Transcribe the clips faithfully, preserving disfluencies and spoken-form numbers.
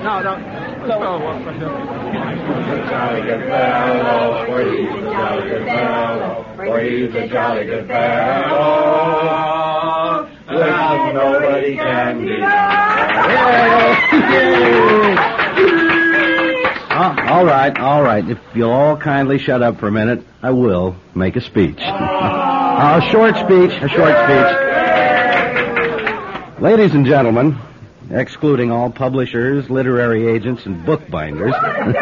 No, don't. No. Jolly good fellow, for he's a jolly good fellow, for he's a jolly good fellow. Well, nobody can deny. Oh, all right, all right. If you'll all kindly shut up for a minute, I will make a speech. A short speech, a short speech. Ladies and gentlemen, excluding all publishers, literary agents, and bookbinders,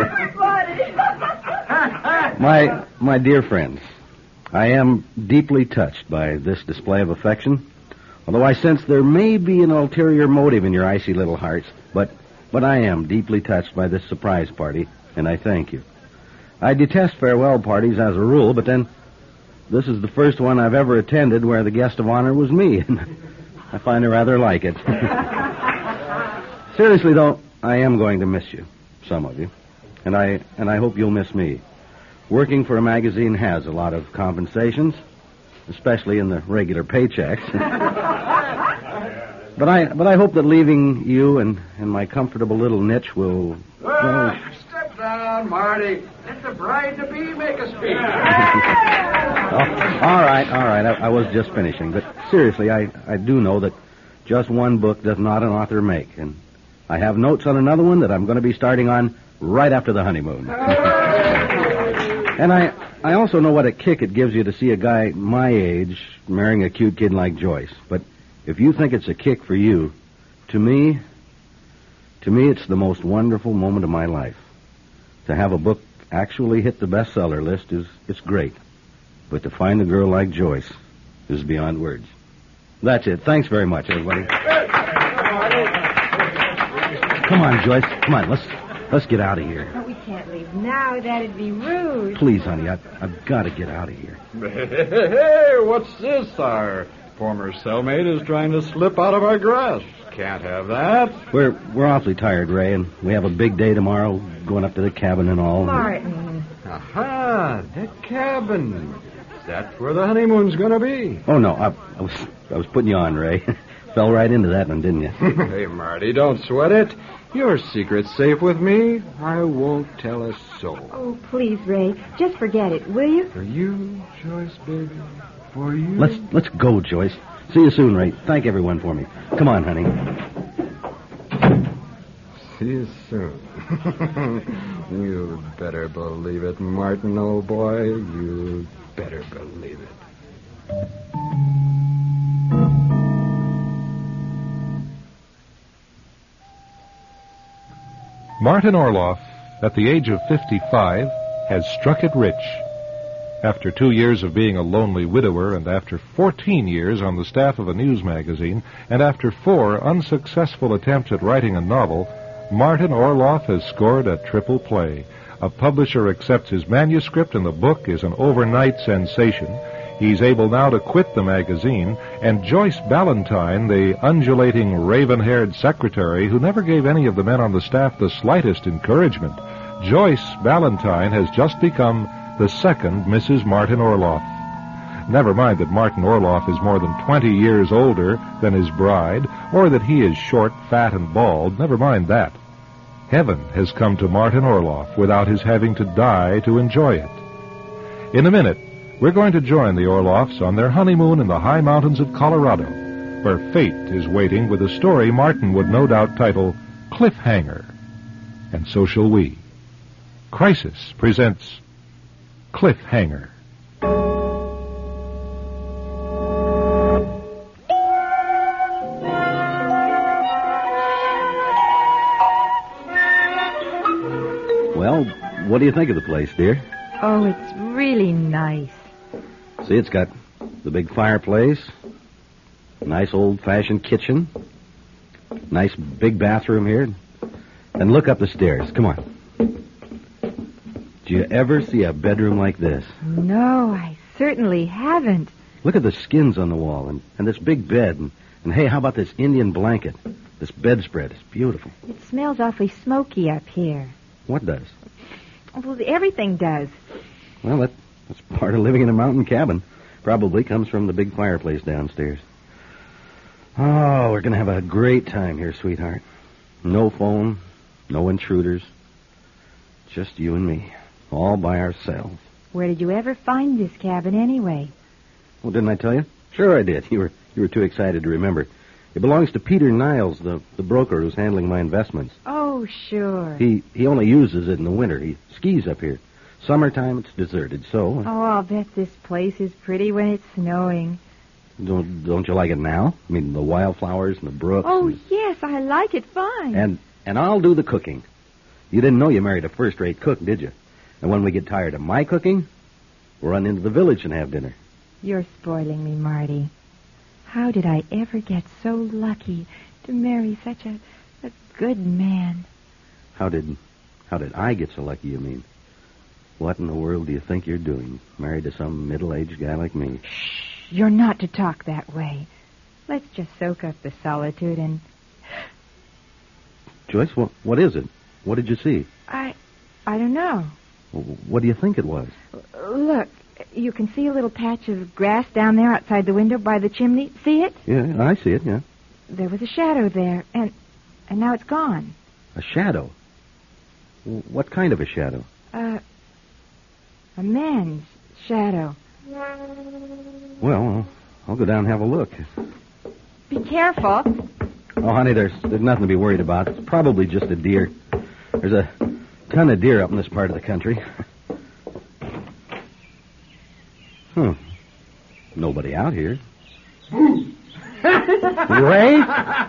my my dear friends, I am deeply touched by this display of affection, although I sense there may be an ulterior motive in your icy little hearts, but but I am deeply touched by this surprise party, and I thank you. I detest farewell parties as a rule, but then this is the first one I've ever attended where the guest of honor was me, and I find I rather like it. Seriously, though, I am going to miss you, some of you, and I and I hope you'll miss me. Working for a magazine has a lot of compensations, especially in the regular paychecks. But I but I hope that leaving you and, and my comfortable little niche will... well... Step down, Marty. Let the bride-to-be make a speech. Oh, all right, all right. I, I was just finishing. But seriously, I, I do know that just one book does not an author make. And I have notes on another one that I'm going to be starting on right after the honeymoon. And I, I also know what a kick it gives you to see a guy my age marrying a cute kid like Joyce. But if you think it's a kick for you, to me, to me it's the most wonderful moment of my life. To have a book actually hit the bestseller list is it's great. But to find a girl like Joyce is beyond words. That's it. Thanks very much, everybody. Come on, Joyce. Come on, let's let's get out of here. Oh, we can't leave now. That'd be rude. Please, honey, I, I've got to get out of here. Hey, what's this? Our former cellmate is trying to slip out of our grasp. Can't have that. We're we're awfully tired, Ray, and we have a big day tomorrow, going up to the cabin and all. Martin. Aha, the cabin. That's where the honeymoon's going to be. Oh, no, I, I was I was putting you on, Ray. Fell right into that one, didn't you? Hey, Marty, don't sweat it. Your secret's safe with me. I won't tell a soul. Oh, please, Ray. Just forget it, will you? For you, Joyce, baby. For you. Let's let's go, Joyce. See you soon, Ray. Thank everyone for me. Come on, honey. See you soon. You better believe it, Martin, old boy. You better believe it. Martin Orloff, at the age of fifty-five, has struck it rich. After two years of being a lonely widower, and after fourteen years on the staff of a news magazine, and after four unsuccessful attempts at writing a novel, Martin Orloff has scored a triple play. A publisher accepts his manuscript, and the book is an overnight sensation. He's able now to quit the magazine, and Joyce Ballantyne, the undulating, raven-haired secretary who never gave any of the men on the staff the slightest encouragement, Joyce Ballantyne has just become the second Missus Martin Orloff. Never mind that Martin Orloff is more than twenty years older than his bride, or that he is short, fat, and bald. Never mind that. Heaven has come to Martin Orloff without his having to die to enjoy it. In a minute, we're going to join the Orloffs on their honeymoon in the high mountains of Colorado, where fate is waiting with a story Martin would no doubt title Cliffhanger. And so shall we. Crisis presents Cliffhanger. Well, what do you think of the place, dear? Oh, it's really nice. See, it's got the big fireplace, a nice old-fashioned kitchen, nice big bathroom here, and look up the stairs. Come on. Do you ever see a bedroom like this? No, I certainly haven't. Look at the skins on the wall, and, and this big bed, and, and hey, how about this Indian blanket? This bedspread is beautiful. It smells awfully smoky up here. What does? Well, everything does. Well, that, that's part of living in a mountain cabin. Probably comes from the big fireplace downstairs. Oh, we're going to have a great time here, sweetheart. No phone, No intruders. Just you and me. All by ourselves. Where did you ever find this cabin anyway? Well, didn't I tell you? Sure I did. You were you were too excited to remember. It belongs to Peter Niles, the, the broker who's handling my investments. Oh, sure. He he only uses it in the winter. He skis up here. Summertime, it's deserted, so... Oh, I'll bet this place is pretty when it's snowing. Don't don't you like it now? I mean, the wildflowers and the brooks. Oh, and, yes, I like it fine. and and I'll do the cooking. You didn't know you married a first-rate cook, did you? And when we get tired of my cooking, we'll run into the village and have dinner. You're spoiling me, Marty. How did I ever get so lucky to marry such a, a good man? How did how did I get so lucky, you mean? What in the world do you think you're doing, married to some middle-aged guy like me? Shh, you're not to talk that way. Let's just soak up the solitude and... Joyce, what, what is it? What did you see? I... I don't know. What do you think it was? Look, you can see a little patch of grass down there outside the window by the chimney. See it? Yeah, I see it, yeah. There was a shadow there, and and now it's gone. A shadow? What kind of a shadow? Uh, a man's shadow. Well, I'll go down and have a look. Be careful. Oh, honey, there's there's nothing to be worried about. It's probably just a deer. There's a ton of deer up in this part of the country. Hmm. Nobody out here. Ray?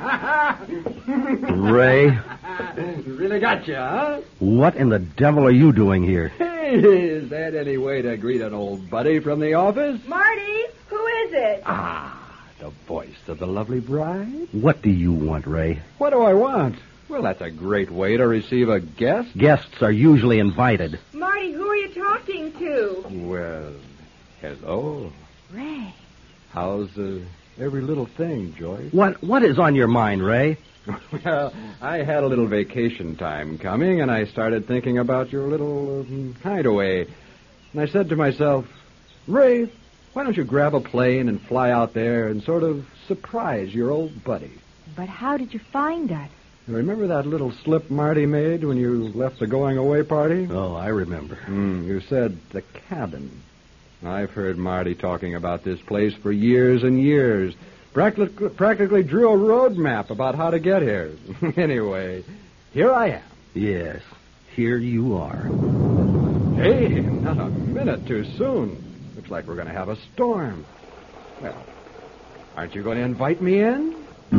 Ray? Really got you, huh? What in the devil are you doing here? Hey, is that any way to greet an old buddy from the office? Marty, who is it? Ah, the voice of the lovely bride. What do you want, Ray? What do I want? Well, that's a great way to receive a guest. Guests are usually invited. Marty, who are you talking to? Well, hello. Ray. How's uh, every little thing, Joyce? What What is on your mind, Ray? Well, I had a little vacation time coming, and I started thinking about your little um, hideaway. And I said to myself, Ray, why don't you grab a plane and fly out there and sort of surprise your old buddy? But how did you find us? Remember that little slip Marty made when you left the going-away party? Oh, I remember. Mm, you said the cabin. I've heard Marty talking about this place for years and years. Practically, practically drew a road map about how to get here. Anyway, here I am. Yes, here you are. Hey, not a minute too soon. Looks like we're going to have a storm. Well, aren't you going to invite me in?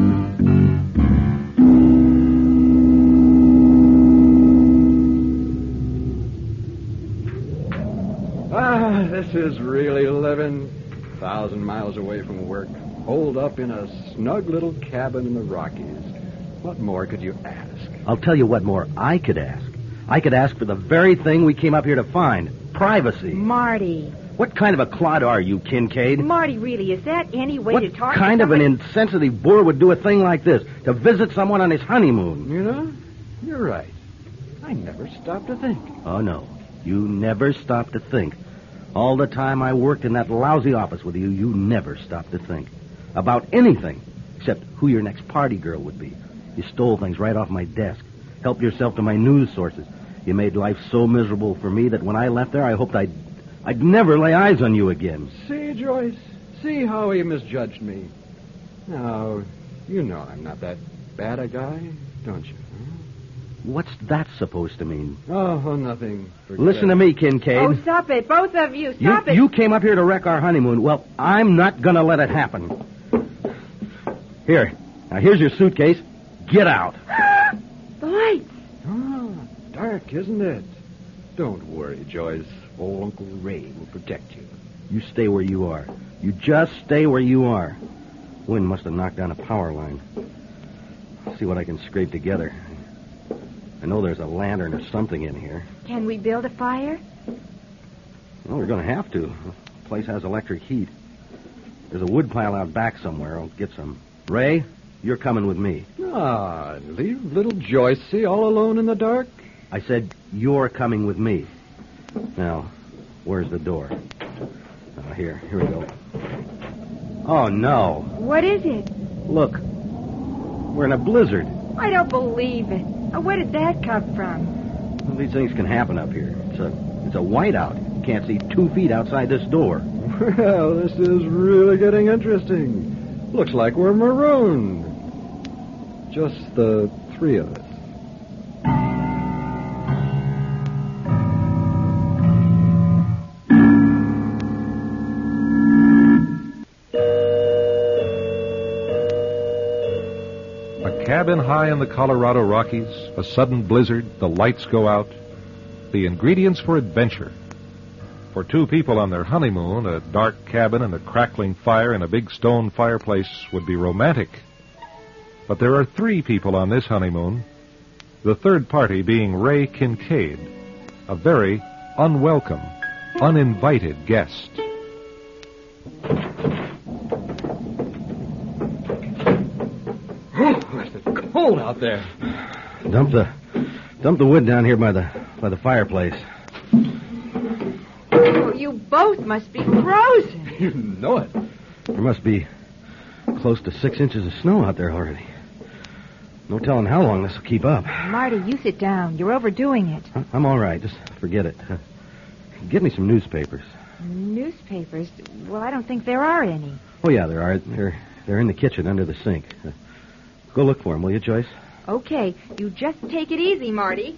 Ah, this is really living. A thousand miles away from work. Holed up in a snug little cabin in the Rockies. What more could you ask? I'll tell you what more I could ask. I could ask for the very thing we came up here to find. Privacy. Marty. What kind of a clod are you, Kincaid? Marty, really, is that any way what to talk kind to of an somebody? insensitive boor would do a thing like this? To visit someone on his honeymoon? You know, you're right. I never stopped to think. Oh, no. You never stopped to think. All the time I worked in that lousy office with you, you never stopped to think. About anything, except who your next party girl would be. You stole things right off my desk. Helped yourself to my news sources. You made life so miserable for me that when I left there, I hoped I'd, I'd never lay eyes on you again. See, Joyce? See how he misjudged me. Now, you know I'm not that bad a guy, don't you? Huh? What's that supposed to mean? Oh, oh nothing. Forget Listen to it. me, Kincaid. Oh, stop it, both of you, you, stop it. you came up here to wreck our honeymoon. Well, I'm not going to let it happen. Here. Now, here's your suitcase. Get out. The lights. Oh, dark, isn't it? Don't worry, Joyce. Old Uncle Ray will protect you. You stay where you are. You just stay where you are. Wind must have knocked down a power line. See what I can scrape together. I know there's a lantern or something in here. Can we build a fire? Well, we're going to have to. The place has electric heat. There's a wood pile out back somewhere. I'll get some. Ray, you're coming with me. Ah, leave little Joycey all alone in the dark? I said you're coming with me. Now, where's the door? Uh, here, here we go. Oh, no. What is it? Look, we're in a blizzard. I don't believe it. Oh, where did that come from? Well, these things can happen up here. It's a, it's a whiteout. You can't see two feet outside this door. Well, this is really getting interesting. Looks like we're marooned. Just the three of us. A cabin high in the Colorado Rockies, a sudden blizzard, the lights go out. The ingredients for adventure. For two people on their honeymoon, a dark cabin and a crackling fire and a big stone fireplace would be romantic. But there are three people on this honeymoon, the third party being Ray Kincaid, a very unwelcome, uninvited guest. It's cold out there. Dump the, dump the wood down here by the, by the fireplace. Oh, you both must be frozen. You know it. There must be close to six inches of snow out there already. No telling how long this will keep up. Marty, you sit down. You're overdoing it. I'm all right. Just forget it. Uh, get me some newspapers. Newspapers? Well, I don't think there are any. Oh, yeah, there are. They're, they're in the kitchen under the sink. Uh, go look for them, will you, Joyce? Okay. You just take it easy, Marty.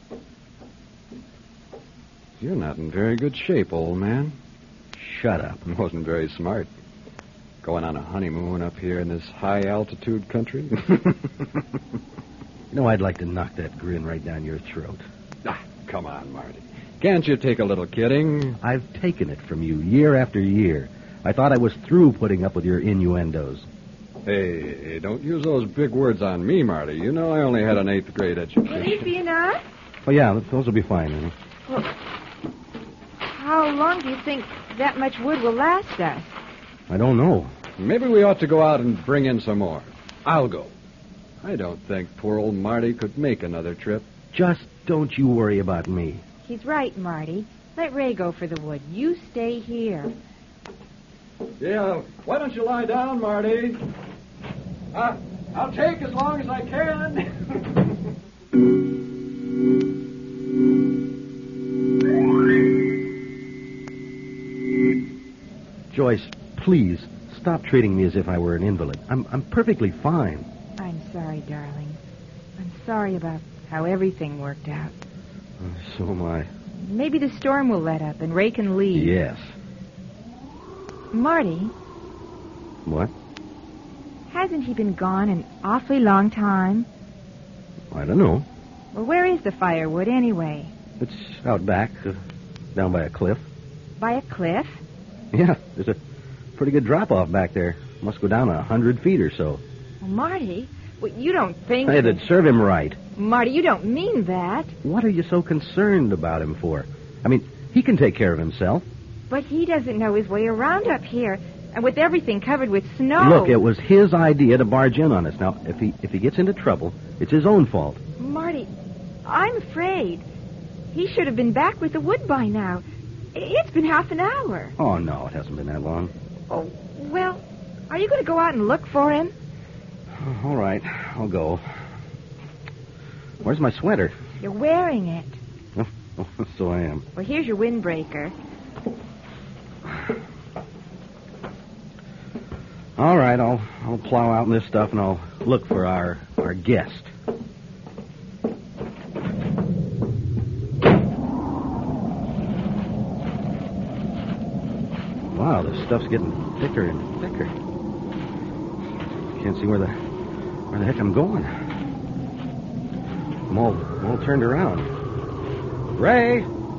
You're not in very good shape, old man. Shut up. It wasn't very smart. Going on a honeymoon up here in this high-altitude country. You know, I'd like to knock that grin right down your throat. Ah, come on, Marty. Can't you take a little kidding? I've taken it from you year after year. I thought I was through putting up with your innuendos. Hey, don't use those big words on me, Marty. You know I only had an eighth grade Will these education. be enough? Oh, yeah, those will be fine, Annie. Well, how long do you think that much wood will last us? I don't know. Maybe we ought to go out and bring in some more. I'll go. I don't think poor old Marty could make another trip. Just don't you worry about me. He's right, Marty. Let Ray go for the wood. You stay here. Yeah, why don't you lie down, Marty? Uh, I'll take as long as I can. Joyce, please, stop treating me as if I were an invalid. I'm, I'm perfectly fine. I'm sorry, darling. I'm sorry about how everything worked out. Uh, so am I. Maybe the storm will let up and Ray can leave. Yes. Marty, What? hasn't he been gone an awfully long time? I don't know. Well, where is the firewood anyway? It's out back, uh, down by a cliff. By a cliff? Yeah, there's a pretty good drop-off back there. Must go down a hundred feet or so. Well, Marty, well, you don't think... Hey, that'd serve him right. Marty, you don't mean that. What are you so concerned about him for? I mean, he can take care of himself. But he doesn't know his way around up here. And with everything covered with snow... Look, it was his idea to barge in on us. Now, if he if he gets into trouble, it's his own fault. Marty, I'm afraid. He should have been back with the wood by now. It's been half an hour. Oh, no, it hasn't been that long. Oh, well, are you going to go out and look for him? Oh, all right, I'll go. Where's my sweater? You're wearing it. Oh, so I am. Well, here's your windbreaker. All right, I'll I'll plow out in this stuff and I'll look for our our guest. Wow, this stuff's getting thicker and thicker. Can't see where the where the heck I'm going. I'm all all turned around. Ray,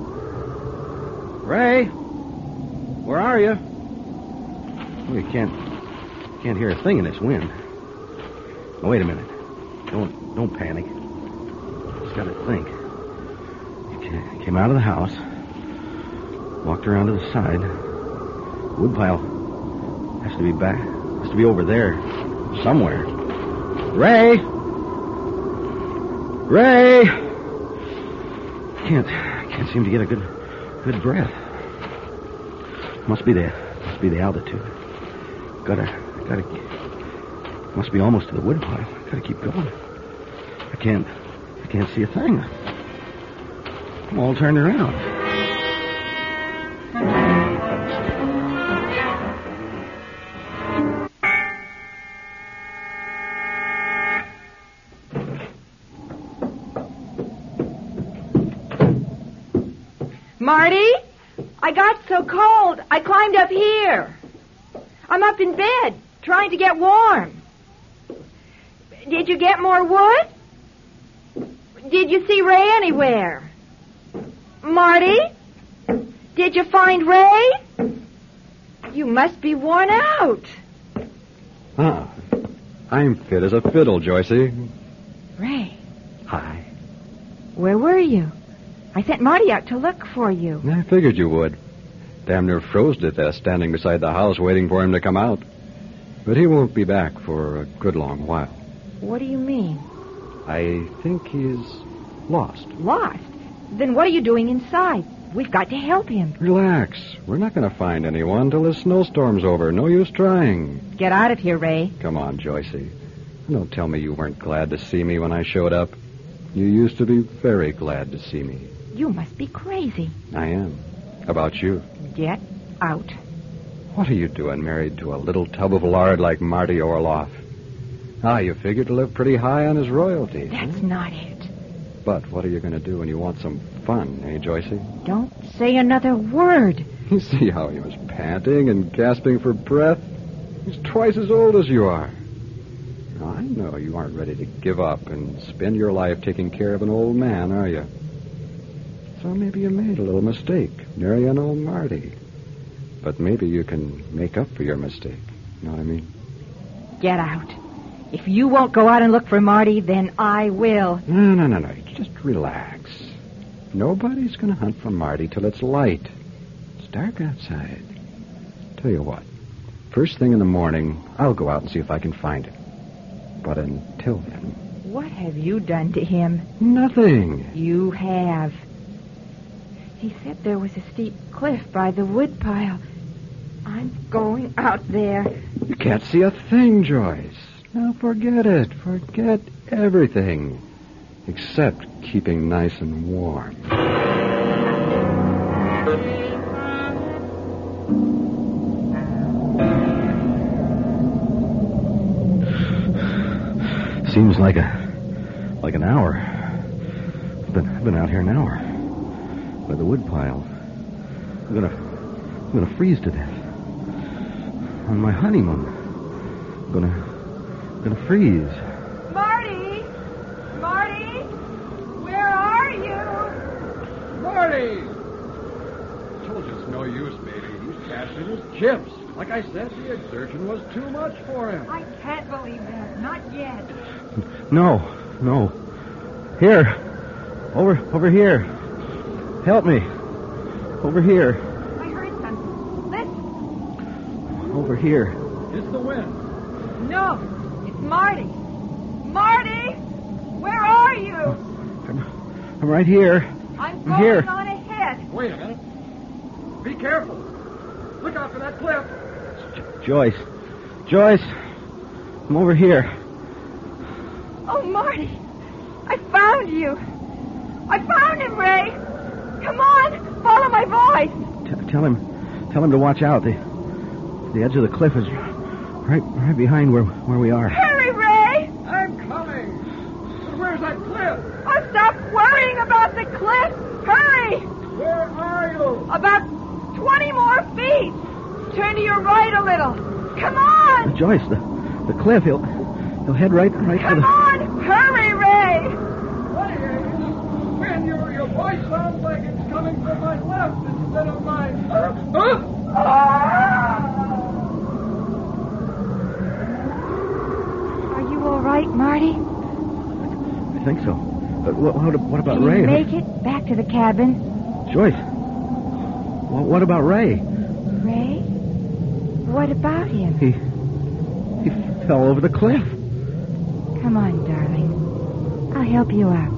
Ray, where are you? Oh, you can't. Can't hear a thing in this wind. Oh, wait a minute. Don't don't panic. Just gotta think. You came out of the house, walked around to the side. Woodpile has to be back. Has to be over there somewhere. Ray, Ray. Can't can't seem to get a good good breath. Must be the must be the altitude. Gotta. Gotta. Must be almost to the woodpile. Gotta keep going. I can't. I can't see a thing. I'm all turned around. Marty? I got so cold, I climbed up here. I'm up in bed, trying to get warm. Did you get more wood? Did you see Ray anywhere? Marty? Did you find Ray? You must be worn out. Ah, I'm fit as a fiddle, Joycey. Ray, Hi. where were you? I sent Marty out to look for you. I figured you would. Damn near froze to death standing beside the house waiting for him to come out. But he won't be back for a good long while. What do you mean? I think he's lost. Lost? Then what are you doing inside? We've got to help him. Relax. We're not going to find anyone till the snowstorm's over. No use trying. Get out of here, Ray. Come on, Joycey. Don't tell me you weren't glad to see me when I showed up. You used to be very glad to see me. You must be crazy. I am. About you. Get out. What are you doing married to a little tub of lard like Marty Orloff? Ah, you figure to live pretty high on his royalty. That's huh? not it. But what are you going to do when you want some fun, eh, Joycey? Don't say another word. You see how he was panting and gasping for breath? He's twice as old as you are. Now, I know you aren't ready to give up and spend your life taking care of an old man, are you? So maybe you made a little mistake, marrying old Marty. But maybe you can make up for your mistake. You know what I mean? Get out. If you won't go out and look for Marty, then I will. No, no, no, no. Just relax. Nobody's going to hunt for Marty till it's light. It's dark outside. Tell you what. First thing in the morning, I'll go out and see if I can find him. But until then... What have you done to him? Nothing. You have. He said there was a steep cliff by the woodpile. I'm going out there. You can't see a thing, Joyce. Now forget it. Forget everything. Except keeping nice and warm. Seems like a like an hour. I've been, I've been out here an hour. By the woodpile. I'm gonna I'm gonna freeze to death. On my honeymoon. I'm gonna gonna freeze. Marty! Marty! Where are you? Marty! I told you it's no use, baby. He's cashed in his chips. Like I said, the exertion was too much for him. I can't believe that. Not yet. No, no. Here. Over over here. Help me. Over here. I heard something. Listen. Over here. It's the wind. No, it's Marty. Marty! Where are you? I'm, I'm right here. I'm I'm going here. on ahead. Wait a minute. Be careful. Look out for that cliff. Joyce. Joyce. I'm over here. Oh, Marty. I found you. I found him, Ray. Come on, follow my voice. T- tell him, tell him to watch out. The, the edge of the cliff is right, right behind where where we are. Hurry, Ray. I'm coming. But where's that cliff? Oh, stop worrying about the cliff. Hurry. Where are you? About twenty more feet. Turn to your right a little. Come on. Joyce, the the cliff. He'll he'll head right right for Come the. on. Hurry, Ray. What is it? When your, your voice sounds like it's coming from my left instead of my... Huh? Are you all right, Marty? I think so. But what, what, what about Can Ray? you make it back to the cabin? Joyce. What, what about Ray? Ray? What about him? He he fell over the cliff. Come on, darling. I'll help you up.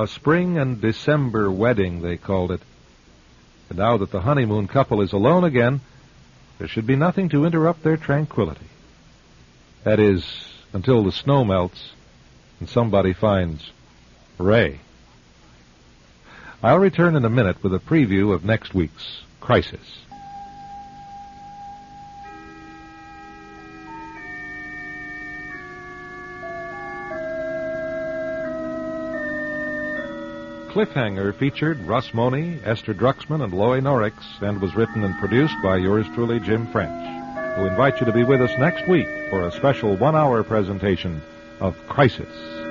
A spring and December wedding, they called it. And now that the honeymoon couple is alone again, there should be nothing to interrupt their tranquility. That is, until the snow melts and somebody finds Ray. I'll return in a minute with a preview of next week's Crisis. Cliffhanger featured Russ Money, Esther Druxman, and Loie Norrix, and was written and produced by yours truly, Jim French, who invites you to be with us next week for a special one-hour presentation of Crisis.